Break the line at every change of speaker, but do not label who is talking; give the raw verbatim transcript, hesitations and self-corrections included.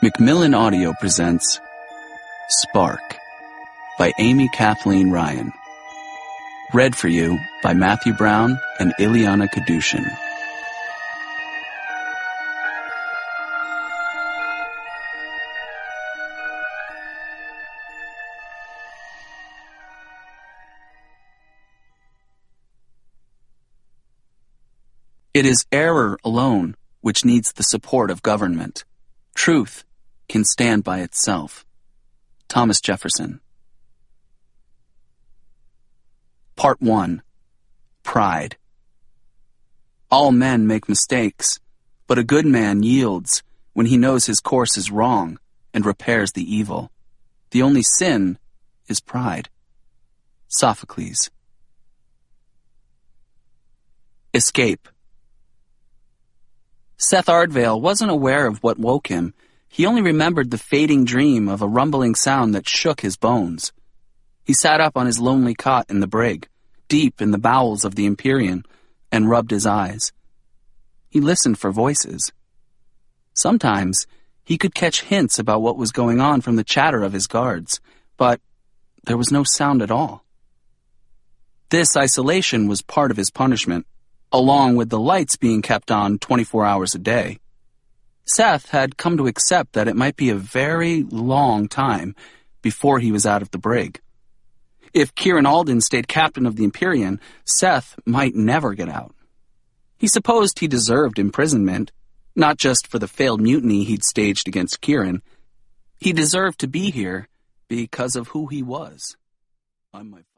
Macmillan Audio presents Spark by Amy Kathleen Ryan. Read for you by Matthew Brown and Ileana Kadushin. It is error alone which needs the support of government. Truth can stand by itself. Thomas Jefferson. Part one. Pride. All men make mistakes, but a good man yields when he knows his course is wrong and repairs the evil. The only sin is pride. Sophocles. Escape. Seth Ardvale wasn't aware of what woke him. He only remembered the fading dream of a rumbling sound that shook his bones. He sat up on his lonely cot in the brig, deep in the bowels of the Empyrean, and rubbed his eyes. He listened for voices. Sometimes he could catch hints about what was going on from the chatter of his guards, but there was no sound at all. This isolation was part of his punishment, along with the lights being kept on twenty-four hours a day. Seth had come to accept that it might be a very long time before he was out of the brig. If Kieran Alden stayed captain of the Empyrean, Seth might never get out. He supposed he deserved imprisonment, not just for the failed mutiny he'd staged against Kieran. He deserved to be here because of who he was. I'm my